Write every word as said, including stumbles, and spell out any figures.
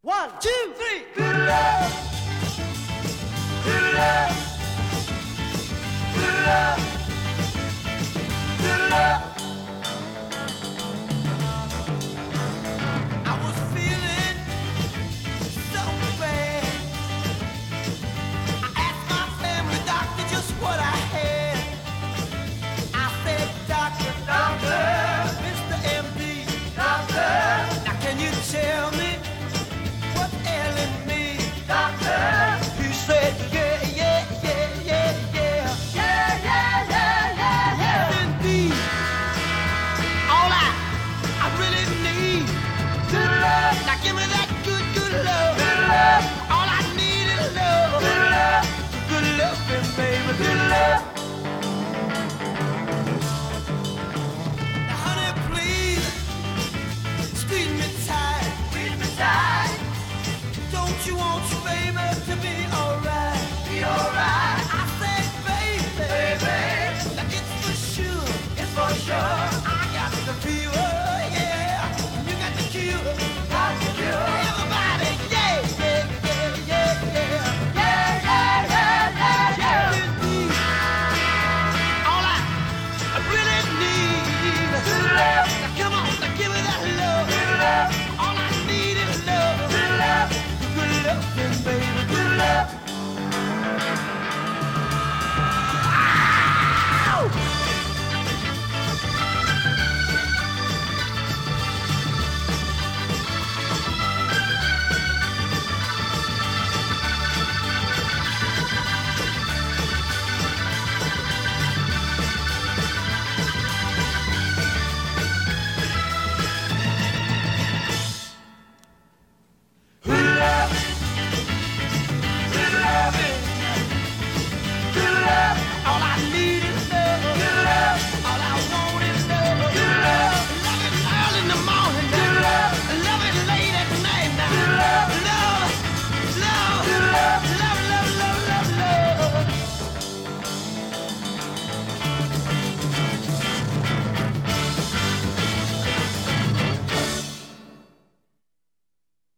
One, two, three. Good love. Good love. Good love. Good love. I was feeling so bad. I asked my family doctor just what I had. I said, doctor, doctor, Mister M D, doctor, now can you tell me what's ailing me, doctor? He said, yeah, yeah, yeah, yeah, yeah, yeah, yeah, yeah, yeah, yeah. Indeed, all I, I really need, good love. Now give me that good, good love, good love. All I need is love, good love, good love, baby, good love. Now, honey, please, squeeze me tight, squeeze me tight. Don't you want your baby to be